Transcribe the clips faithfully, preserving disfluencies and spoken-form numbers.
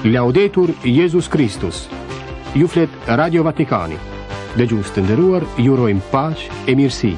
Laudetur Jesus Christus. Ju flet Radio Vatikani. Dëgjues të nderuar, ju urojmë paqë e mirësi.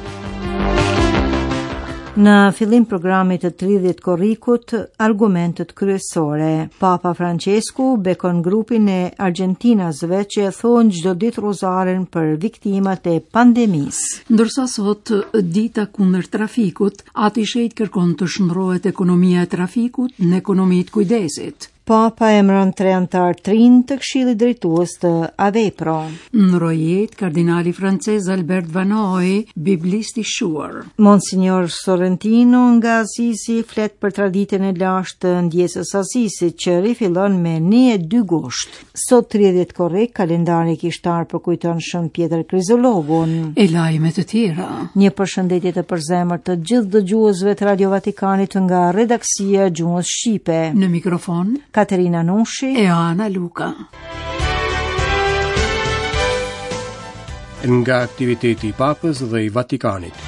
Në fillim programit të tridhjetë korrikut, argumentet kryesore. Papa Francesku bekon grupin e argjentinasve që e thonë çdo ditë rozaren për viktimat e pandemisë. Ndërsa sot dita kundër trafikut, ati shejt kërkon të shndrohet ekonomia e trafikut në ekonomitë kujdesit. Papa emëron tre anëtar trin të Këshillit Drejtues të Avepro. Në rojet, kardinali francez Albert Vanoy, biblist i shuar. Monsignor Sorrentino nga Assisi flet për traditën e lashtë të ndjesës Asisit që rifillon me një e dy gusht. Sot tridhjetë korrik, kalendari kishtar përkujton Shën Pjetër Krizologun. E lajme të tjera. Një përshëndetje të përzemër të gjithë dëgjuesve të Radio Vatikanit nga redaksia e gjuhës shqipe. Në mikrofon Katerina Nushi e Ana Luka. Nga aktiviteti i Papës dhe i Vatikanit.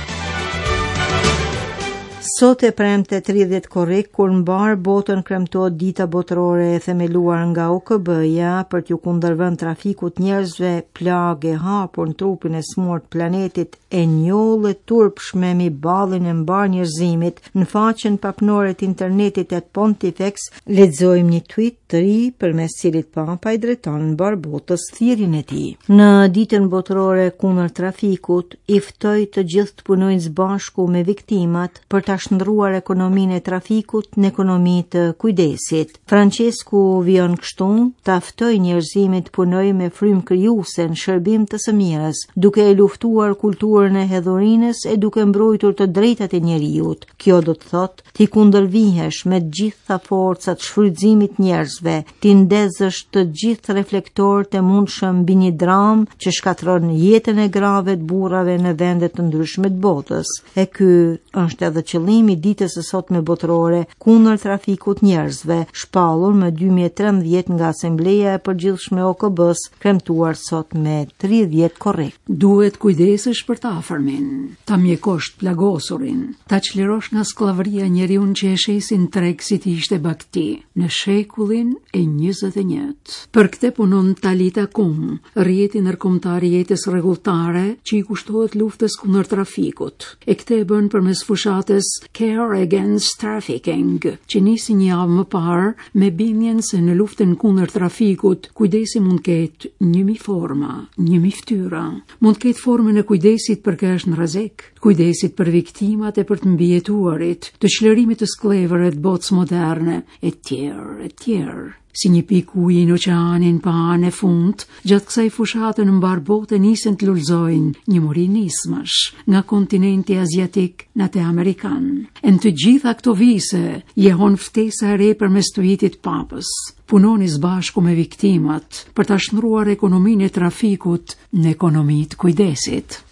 Sot e premte tridhjetë korrik kur mbar botën kremtohet dita botërore e themeluar nga U K B-ja për t'ju kundërvënë trafikut njerëzve, plagë e hapur në trupin e smurt planetit e njollë turpshme mi ballin e mbar njerëzimit. Në faqen papnore të internetit e Pontifex lexojmë një tweet të ri përmes cilit Papa i drejton mbar botës thirrjen e tij. Në ditën botërore kundër trafikut, i ftoi të gjithë të punojnë së bashku me viktimat për ta shndruar ekonominë e trafikut në ekonomi të kujdesit. Francesku vion kështu ta ftoi njerëzimin të punojë me frymë krijuese në shërbim të së mirës, duke e luftuar kulturën e hedhurinës e duke mbrojtur të drejtat e njerëzit. Kjo do të thotë ti kundërvihesh me të gjitha forcat shfrytëzimit njerëzve, ti ndezësh të gjithë reflektorët e mundshëm mbi një dramë që shkatron jetën e grave të burrave në vende të ndryshme të botës. E ky është edhe qëllimi i ditës së sotme botërore kundër trafikut njerëzve, shpallur më dy mijë e trembëdhjetë nga Asambleja e Përgjithshme e O K B-s, kremtuar sot me tridhjetë korrik. Duhet kujdesesh për të afërmin, ta mjekosh të plagosurin, ta çlirosh nga skllavëria njeriun që e shesin treg si të ishte bakti në shekullin e njëzet e njëtë. Për këtë punon Talita Kum, rrjeti ndërkombëtar i jetës rregulltare që i kushtohet luftës kundër trafikut. E këtë e bën përmes fushatës Care Against Trafficking, që nisi një javë më parë me bindjen se në luftën kundër trafikut, kujdesi mund ketë njëmi forma, njëmi ftyra. Mund ketë formën e kujdesit për kë është në rrezik, kujdesit për viktimat e për të mbijetuarit, të çlirimit të skllëvërve të botës moderne, e tjerë, e tjerë. Si një pikë uji në oqeanin pa anë e fund, gjatë kësaj fushate në mbar botë nisën të lullzojnë një muri nismash nga kontinenti aziatik në te Amerikan. E në të gjitha këto vise, jehon ftesa e re përmes tweetit Papës. Punoni së bashku me viktimat për ta shndruar ekonominë e trafikut në ekonomitë kujdesit.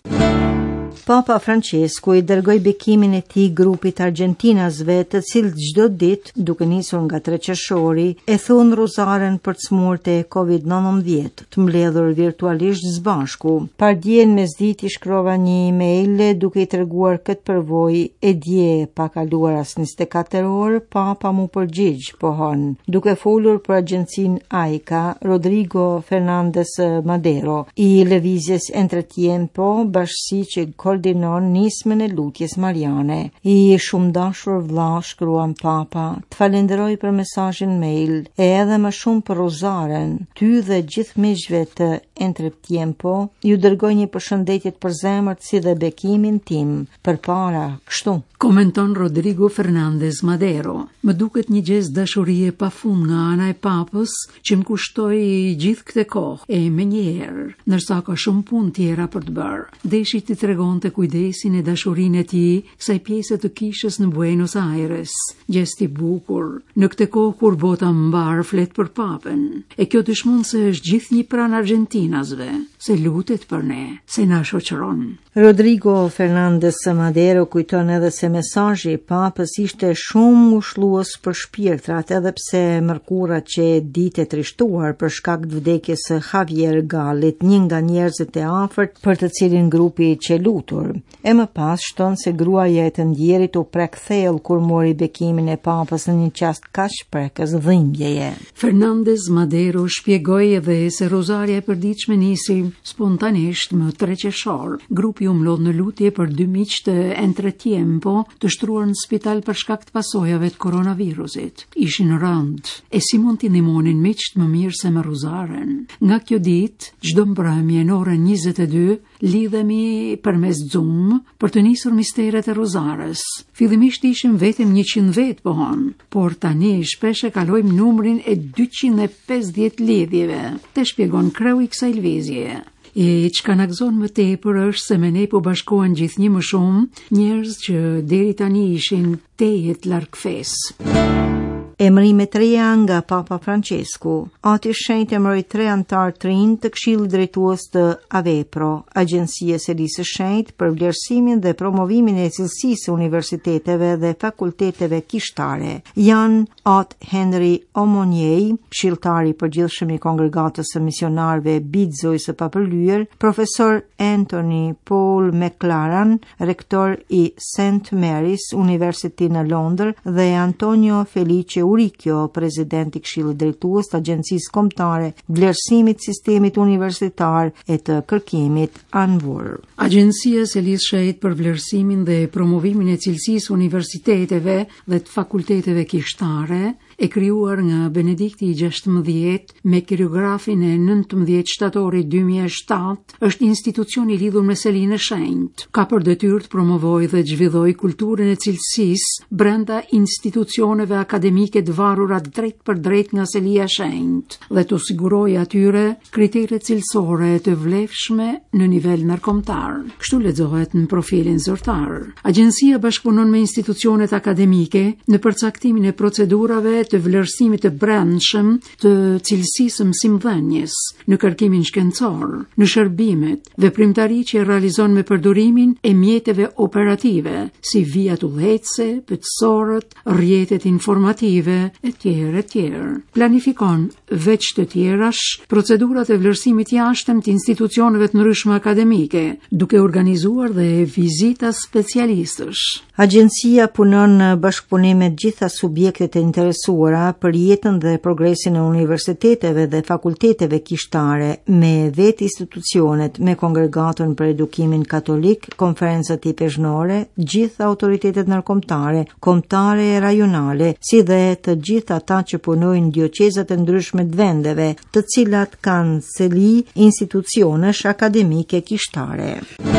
Papa Francesku i dërgoi bekimin e tij grupit argjentinasve, të cilët çdo ditë, duke nisur nga tre qershori, e thon rozaren për të smurt e kovid nëntëmbëdhjetë, të mbledhur virtualisht së bashku. Pardjen mesditi shkrova një email duke i treguar këtë përvojë e dje pa kaluar as njëzet e katër orë, Papa mu përgjigj pohon, duke folur për agjencinë A I C A, Rodrigo Fernandez Madero, i lëvizjes Entretiempo, bashkësi që koordinon nismën e lutjes mariane. I shumë dashur vlla, shkruan Papa, të falenderoj për mesazhin mail e edhe më shumë për rozaren. Ty dhe gjithë miqve të Entretiempo ju dërgoj një përshëndetje të përzemërt si dhe bekimin tim përpara kështu. Komenton Rodrigo Fernandez Madero. Më duket një gest dashurie pafund nga ana e Papës që më kushtoi gjithë këtë kohë e menjëherë, ndërsa ka shumë punë tjera për të bërë. Deshi t'i tregonte kujdesin e dashurinë e tij kësaj pjese të kishës në Buenos Aires. Gjesti bukur në këtë kohë kur bota mbar flet për Papën. E kjo dëshmon se është gjithnjë pranë argjentinasve, se lutet për ne, se na shoqëron. Rodrigo Fernandez Madero kujton edhe se mesazhi i Papës ishte shumë ngushëllues për shpirtrat, edhe pse mërkurat që e ditë trishtuar për shkak të vdekjes së Javier Gallit, një nga njerëzit e afërt për të cilin grupi që lut lutur. E më pas shton se gruaja e të ndjerit u prek thellë kur mori bekimin e papës në një qast kaq prekës dhimbjeje. Fernandez Madero shpjegoi edhe se rozaria e përditshme nisi spontanisht më tre qershor. Grupi u mlodh në lutje për dy miq të Entretiempo të shtruar në spital për shkak të pasojave të koronavirusit. Ishin rënd e si mund t'i ndihmonin miqt më mirë se me rozaren. Nga kjo ditë, çdo mbrëmje në orën njëzet e dy lidhemi përmes Zoom për të nisur misteret e rozares. Fillimisht ishim vetëm njëqind vet pohon, por tani shpesh e kalojmë numrin e dyqind e pesëdhjetë lidhjeve. Te shpjegon kreu i kësaj lëvizjeje. E çka na gëzon më tepër është se me ne po bashkohen gjithnjë më shumë njerëz që deri tani ishin tejet larg fesë. Emërimet reja nga Papa Francesku. Ati shenjtë emëroi tre antar të rinj të Këshillit Drejtues të Avepro, agjencisë së Lisë së Shenjtë për vlerësimin dhe promovimin e cilësisë së universiteteve dhe fakulteteve kishtare. Janë Atë Henry Omoniej, këshilltari i përgjithshëm i Kongregatës së Misionarëve Bidzoj së Papërlyer, profesor Anthony Paul McLaren, rektor i Saint Mary's University në Londër, dhe Antonio Felice Uricchio, president i Këshillit Drejtues të Agjencisë Kombëtare Vlerësimit Sistemit Universitar e të Kërkimit Anvur. Agjencia e Lisë së Shenjtë për vlerësimin dhe promovimin e cilësisë universiteteve dhe të fakulteteve kishtare e krijuar nga Benedikti i gjashtëmbëdhjetë me kiriografin e nëntëmbëdhjetë shtatorit dy mijë e shtatë, është institucion i lidhur me selinë e shenjtë. Ka për detyrë të promovojë dhe të zhvillojë kulturën e cilësisë brenda institucioneve akademike të varura drejt për drejt nga selia e shenjtë dhe të sigurojë atyre kriteret cilësore të vlefshme në nivel ndërkombëtar. Kështu lexohet në profilin zyrtar. Agjencia bashkëpunon me institucionet akademike në përcaktimin e procedurave të vlerësimit të brendshëm të cilësisë mësimdhënies, në kërkimin shkencor, në shërbimet, veprimtari që realizon me përdorimin e mjeteve operative, si vijat udhëhecëse, pëtësorët, rrjetet informative, etj. etj. Planifikon veç të tjerash procedurat e vlerësimit jashtëm të institucioneve të ndryshme akademike, duke organizuar dhe vizita specialistësh. Agjencia punon në bashkëpunim me gjitha subjektet e interesuara për jetën dhe progresin e universiteteve dhe fakulteteve kishtare, me vetë institucionet, me Kongregatën për Edukimin Katolik, konferencat i pezhnore, gjitha autoritetet ndërkombëtare, kombëtare e rajonale, si dhe të gjitha ata që punojnë dioqezat e ndryshme të vendeve, të cilat kanë seli institucionesh akademike kishtare.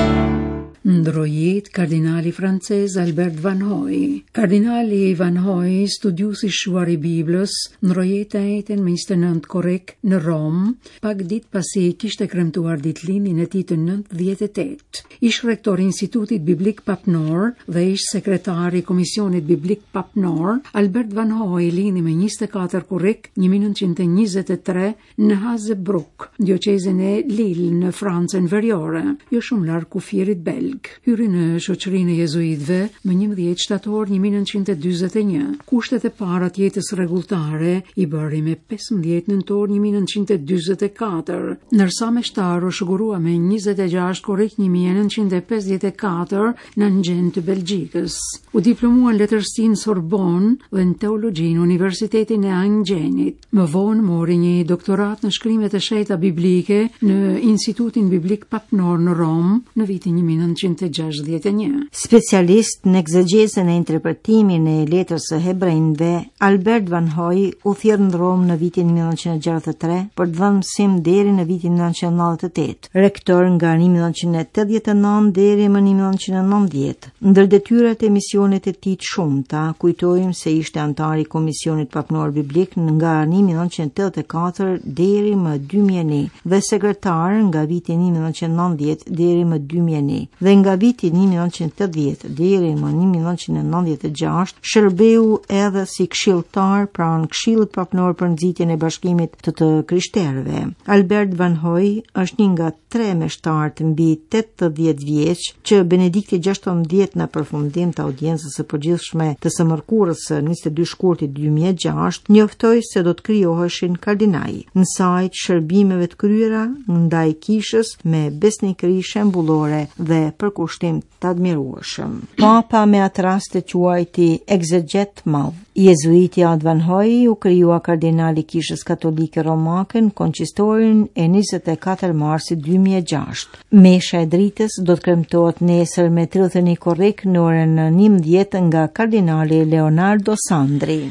Ndrojit kardinali francez Albert Van Hooy. Kardinali Van Hooy, studiues i shuar i Biblës, ndrojit të njëjtën me njëzet e nëntë korrik në Rom, pak ditë pasi kishte kremtuar ditëlindjen e tij të nëntëdhjetë e tetë. Ish rektor i Institutit Biblik Papnor dhe ish sekretari i Komisionit Biblik Papnor, Albert Van Hooy lindi me njëzet e katër korrik një mijë nëntëqind e njëzet e tre në Hazebrouck, dioqezën e Lille në Francën Veriore, jo shumë larg kufierit belg. Hyri në shoqërinë e jezuitëve më njëmbëdhjetë shtator një mijë nëntëqind e dyzet e një. Kushtet e para të jetës rregulltare i bëri me pesëmbëdhjetë nëntor një mijë nëntëqind e dyzet e katër, ndërsa me shtar u shëgurua me njëzet e gjashtë korrik një mijë nëntëqind e pesëdhjetë e katër në Angën të Belgjikës. U diplomua në letërsinë Sorbonne dhe në teologji në Universitetin e Angjenit. Më vonë mori një doktorat në shkrimet e shenjta biblike në Institutin Biblik Papnor në Rom në vitin një mijë nëntëqind e gjashtëdhjetë e një. Specialist në egzegjesën e interpretimin e letrës së hebrejve, Albert Van Hooy u thirr në Rom në vitin një mijë nëntëqind e gjashtëdhjetë e tre për të dhënë mësim deri në vitin një mijë nëntëqind e nëntëdhjetë e tetë. Rektor nga një mijë nëntëqind e tetëdhjetë e nëntë deri më një mijë nëntëqind e nëntëdhjetë. Ndër detyrat e misionet e tij të shumta, kujtojmë se ishte antar i Komisionit Papnor Biblik nga një mijë nëntëqind e tetëdhjetë e katër deri më dy mijë e një dhe sekretar nga viti një mijë nëntëqind e nëntëdhjetë deri më dy mijë e një. Dhe nga viti një mijë nëntëqind e tetëdhjetë deri më një mijë nëntëqind e nëntëdhjetë e gjashtë shërbeu edhe si këshilltar pranë Këshillit Papnor për nxitjen e bashkimit të të krishterëve. Albert Van Hooy është një nga tre meshtarë mbi tetëdhjetë vjeç që Benedikti gjashtëmbëdhjetë në përfundim të audiencës së përgjithshme të së mërkurës së njëzet e dy shkurtit dy mijë e gjashtë njoftoi se do të krijoheshin kardinaj. Në sajt shërbimeve të kryera ndaj kishës me besnikëri shembullore dhe për kushtim të admirueshëm. Papa me atë rast të quajti egzeget madh. Jezuiti Advan Hoi u krijua kardinali i Kishës Katolike Romake në konqistorin e njëzet e katër marsit dy mijë e gjashtë. Mesha e dritës do të kremtohet nesër me tridhjetë e një korrik në orën njëmbëdhjetë nga kardinali Leonardo Sandri.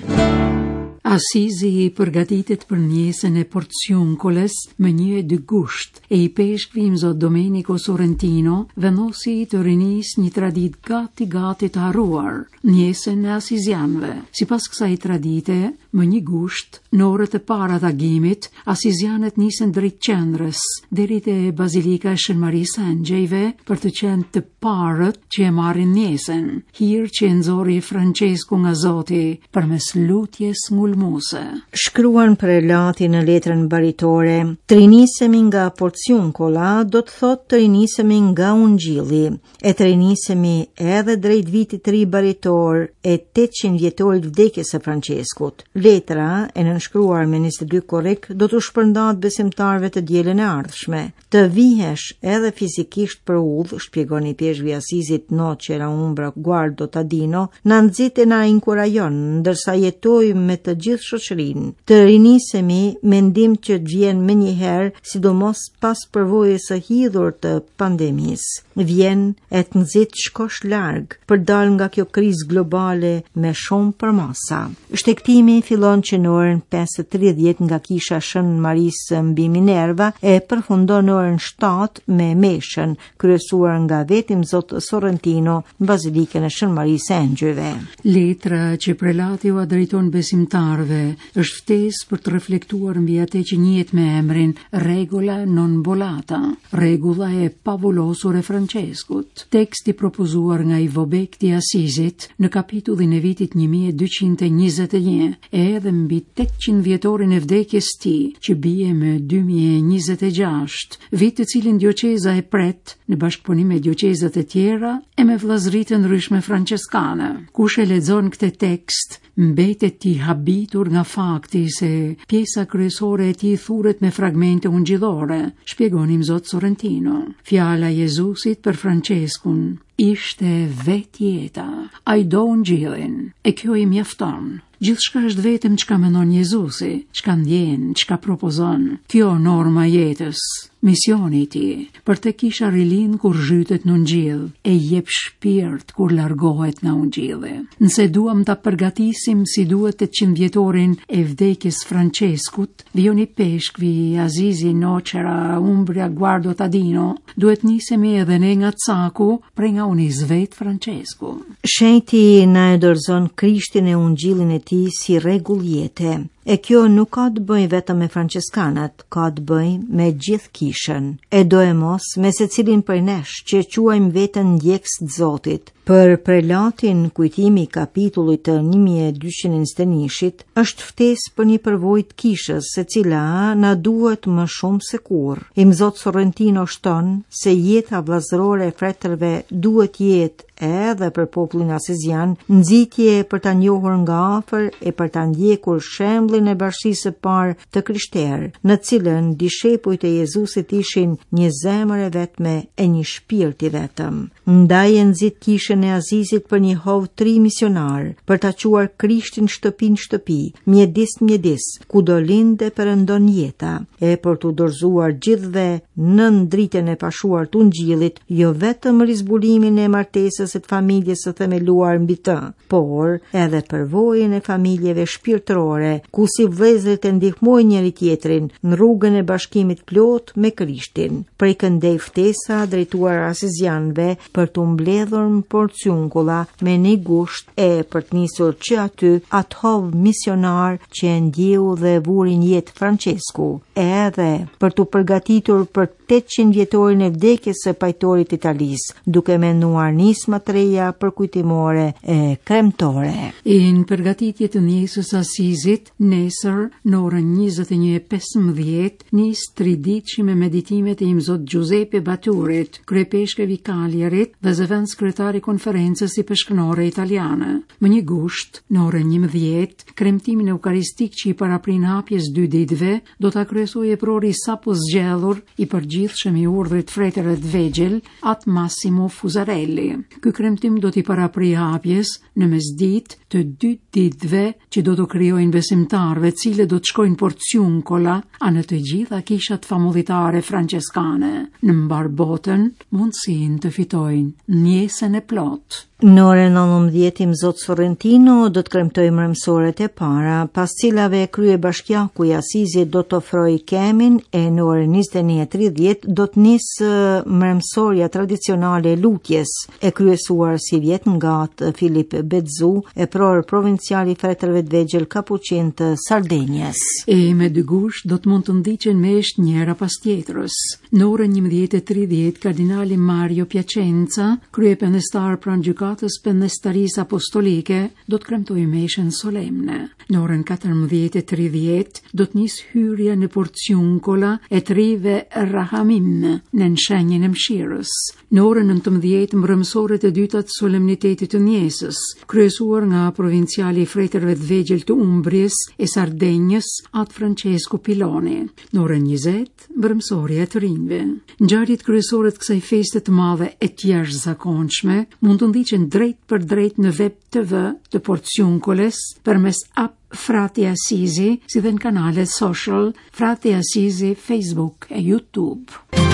Asizi i përgatitet për mjesën e porcionkoles me një dy gusht e i peshkvim zot Domenico Sorrentino vendosi të rinis një tradit gati gati të harruar, mjesën e asizianve. Sipas kësaj tradite, më një gusht, në orët e para të agimit, asizianet nisën drejt qendrës, deri te bazilika e Shën Marisë së Angjëjve për të qenë të parët që e marrin mjesën, hir që e nxori Francesco nga Zoti përmes lutjes ngulmuese. Shkruan prelati në letrën baritore, të rinisemi nga porcionkola do të thotë të rinisemi nga ungjilli, e të rinisemi edhe drejt vitit të ri baritor e tetëqind vjetorit vdekjes së Franceskut. Letra e nënshkruar me njëzet e dy korrik do të shpërndat besimtarve të dielën e ardhshme. Të vihesh edhe fizikisht për udh, shpjegon i pjeshvi Asizit Noce la Umbra Guardo Tadino, na nxit e na inkurajon, ndërsa jetojmë me të gjithë shoqërinë. Të rinisemi mendim që të vjen me njëherë, sidomos pas përvojës së hidhur të pandemisë. Vjen e të nxit shkosh larg për dal nga kjo krizë globale me shumë përmasa. Shtektimi fillon që në orën pesë e tridhjetë nga kisha Shën Marisë mbi Minerva e përfundon në orën shtatë me meshën kryesuar nga vetim zot Sorrentino në bazilikën e Shën Marisë së Angjëjve. Letra që prelati u drejton besimtarve është ftesë për të reflektuar mbi atë që njihet me emrin Regola non volata, rregulla e pavolosur e Franceskut. Teksti propozuar nga Ivo Bekti Asizit në kapitullin e vitit një mijë e dyqind e njëzet e një, edhe mbi tetëqind vjetorin e vdekjes tij, që bie me dy mijë e njëzet e gjashtë, vit të cilin dioqeza e pret në bashkëpunim me dioqezat e tjera e me vllazëritë ndryshme franceskane. Kush e lexon këtë tekst mbetet i habitur nga fakti se pjesa kryesore e tij thurret me fragmente ungjillore, shpjegonim zot Sorrentino. Fjala e Jezusit për Franceskun ishte vetë jeta, ai do ungjillin, e kjo i mjafton. Gjithçka është vetëm çka mendon Jezusi, çka ndjen, çka propozon. Kjo norma jetës, misioni i tij, për të kisha rilin kur zhytet në ungjill, e jep shpirt kur largohet nga ungjilli. Nëse duam ta përgatisim si duhet tetëqind vjetorin e vdekjes Franceskut, Vioni Peshkvi, Azizi Noce la Umbra Guardo Tadino, duhet nisemi edhe ne nga caku prej nga unizvet Francesku. Shenjti na e dorëzon Krishtin e ungjillin e tij si rregull jete. E kjo nuk ka të bëjë vetëm me franceskanat, ka të bëjë me gjithë kishën. E do e mos me secilin prej nesh që quajmë veten ndjekës të Zotit. Për prelatin, kujtimi i kapitullit të një mijë e dyqind e njëzet e një-shit është ftesë për një përvojë të kishës, se cila na duhet më shumë se kurrë. I zot Sorrentino shton se jeta vllazërore e fretërve duhet jetë edhe për popullin asizian, nxitje për ta njohur nga afër e për ta ndjekur shembullin e bashkisë së parë të krishterë, në cilën dishepujt e Jezusit ishin një zemër e vetme e një shpirt i vetëm. Ndaj e nxit kishën e Azizit për një hovë tri misionar, për ta quar Krishtin shtëpi në shtëpi, mjedis mjedis, ku do linde perëndon jeta, e për t'u dorëzuar gjithëve nën dritën e pashuar të ungjillit, jo vetëm rizbulimin e martesës së familjes së themeluar mbi të, por edhe përvojën e familjeve shpirtërore, ku si vëllezërit e ndihmojnë njëri tjetrin në rrugën e bashkimit plot me Krishtin. Prej këndej ftesa drejtuar asizianëve për të mbledhur në porcionkolla me një gusht e për të nisur që aty atë hov misionar që e ndjeu dhe vuri në jetë Francesku, edhe për të përgatitur për tetëqind vjetorin e vdekjes së pajtorit italisë, duke menduar nisma të reja përkujtimore e kremtore. In përgatitje të njësës Asizit, nesër në orën njëzet e një e pesëmbëdhjetë nis triditshme meditimet e imzot Giuseppe Baturit, kryepeshkëvi Kaljerit dhe zëvendës kryetari konferencës i peshkënore italiane. Më një gusht, në orën njëmbëdhjetë, kremtimin eukaristik që i paraprin hapjes dy ditëve, do ta kryesojë prori sapo zgjellur i përgjithshëm përgjithshëm i urdhrit Frejtëve të Vegjël, atë Massimo Fusarelli. Ky kremtim do t'i paraprijë hapjes në mesditë të dy ditëve që do të krijojnë besimtarëve, të cilët do të shkojnë porciunkola anë të gjitha kishat famulitare franceskane. Në mbar botën mundësinë të fitojnë mjesën e plotë. Në orën nëntëmbëdhjetë Zot Sorrentino do të kremtojë mërëmësoret e para, pas cilave krye bashkiaku i Asizit do të ofrojë kemin, e në orën njëzet e një e tridhjetë do të nisë mërëmësorja tradicionale e lutjes, e kryesuar si vjet nga të Filip Bedzu, e pror provinciali i Frejtërve të Vegjël Kapuçin të Sardenjes. E me dy gush do të mund të ndiqen mesht njëra pas tjetrës. Në orën njëmbëdhjetë e tridhjetë kardinali Mario Piacenza, kryependestar pranë gjykatës pendestarisë apostolike, do të kremtojë meshën solemne. Në orën katërmbëdhjetë e tridhjetë do të nisë hyrja në porciunkola e të rive Rahamim në nshenjën e mëshirës. Në orën nëntëmbëdhjetë mbrëmësoret e dyta të solemnitetit të Njesës, kryesuar nga provinciali i Frejtërve të Vegjël të Umbriës e Sardenjës, atë Francesco Piloni. Në orën njëzet mbrëmësorja e të rinjve. Ngjarjet kryesore të kësaj feste të madhe e të jashtëzakonshme mund të ndiqen drejt për drejt në web T V të porciunkoles përmes app Frati Asizi, si dhe në kanalet social Frati Asizi, Facebook e YouTube.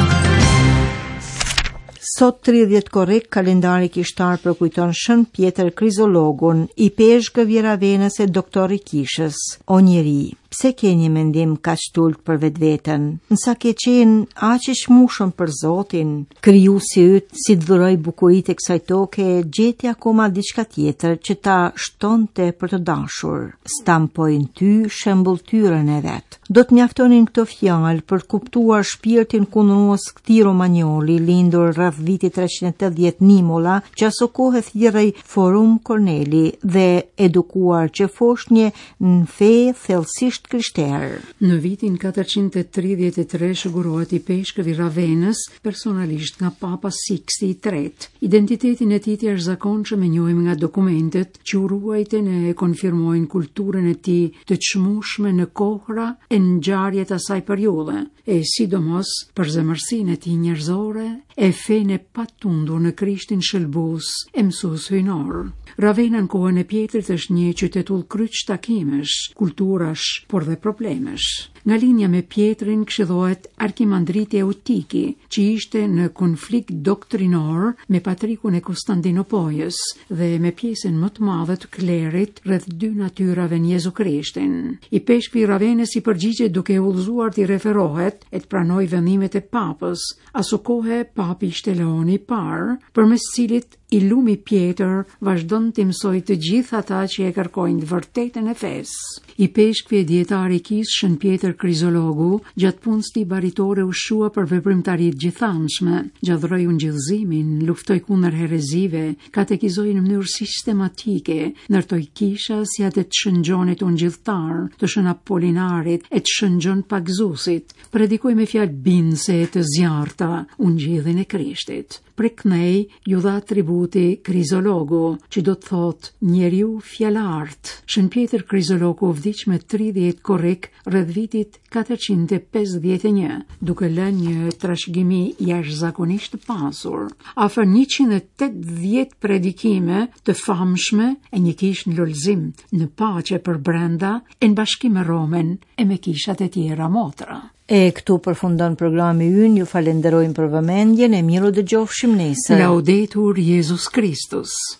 Sot tridhjetë korrik kalendari kishtar përkujton Shën Pjetër Krizologun, i peshkëve Vjeravenës e doktori Kishës. O njeri, pse ke një mendim kaq tult për vetveten? Nësa ke qenë aq i shmushëm për Zotin, krijuesi yt, si të dhuroj bukuritë e kësaj toke, gjeti akoma diçka tjetër që ta shtonte për të dashur. Stampoi në ty shembulltyrën e vet. Do të mjaftonin këto fjalë për të kuptuar shpirtin kundërues këtij romagnoli, lindur rreth vitit treqind e tetëdhjetë Nimola, që aso kohë thirrej Forum Corneli dhe edukuar që foshnje në fe thellësisht krishterë. Në vitin katërqind e tridhjetë e tre shëgurohet i peshkëve i Ravenës personalisht nga Papa Siksti i tretë. Identitetin e tij të jashtëzakonshëm e njohim nga dokumentet që u ruajtën e konfirmojnë kulturën e tij të çmueshme në kohra e ngjarjet asaj periudhe, e sidomos për zemërsinë e tij njerëzore, e fenë e patundur në Krishtin shëlbues e mësues hyjnor. Ravena në kohën e Pjetrit është një qytetull kryq takimesh, kulturash, por dhe problemesh. Nga linja me Pjetrin këshillohet Arkimandriti Eutiki, që ishte në konflikt doktrinor me patrikun e Konstantinopojës dhe me pjesën më të madhe të klerit rreth dy natyrave në Jezu Krishtin. I peshkëvi i Ravenës i përgjigjet duke udhëzuar t'i referohet e të pranoj vendimet e papës, aso kohë papi ishte Leoni i parë, përmes cilit i lumi Pjetër vazhdon të mësoj të gjithë ata që e kërkojnë të vërtetën e fesë. I peshkëvi e dietari i Kisë Shën Pjetër Krizologu, gjatë punës tij baritore ushua për veprimtaritë gjithanshme, gjallëroi ungjillëzimin, luftoi kundër herezive, katekizoi në mënyrë sistematike, ndërtoi kisha si atë të Shëngjonit ungjilltar, të Shën Apolinarit e të Shëngjon Pagzusit, predikoi me fjalë bindëse të zjarrta ungjillin e Krishtit. Prek nej ju dha atributi Krizologu, që do të thotë njeriu fjalart. Shën Pjetër Krizologu vdiq me tridhjetë korrik rreth vitit katërqind e pesëdhjetë e një, duke lënë një trashëgimi jashtëzakonisht të pasur, afër njëqind e tetëdhjetë predikime të famshme e një kishë në lulëzim, në paqe për brenda, e në bashkim me Romen e me kishat e tjera motra. E këtu përfundon programi ynë, ju falenderojmë për vëmendjen, e miru dëgjofshim nesër. Laudetur Jesus Christus.